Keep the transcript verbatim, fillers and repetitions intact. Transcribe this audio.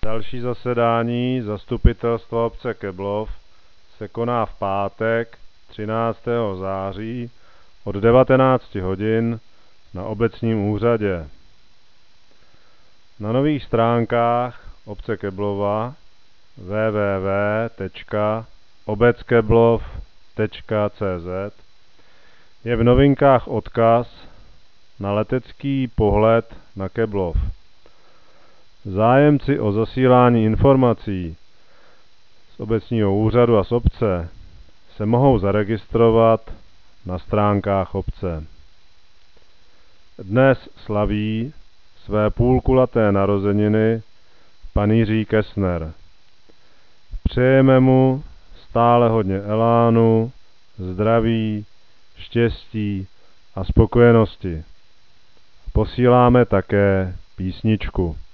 Další zasedání zastupitelstva obce Keblov se koná v pátek třináctého září od devatenácti hodin na obecním úřadě. Na nových stránkách obce Keblova w w w tečka obeckeblov tečka c z je v novinkách odkaz na letecký pohled na Keblov. Zájemci o zasílání informací z obecního úřadu a z obce se mohou zaregistrovat na stránkách obce. Dnes slaví své půlkulaté narozeniny pan Jiří Kessner. Přejeme mu stále hodně elánu, zdraví, štěstí a spokojenosti. Posíláme také písničku.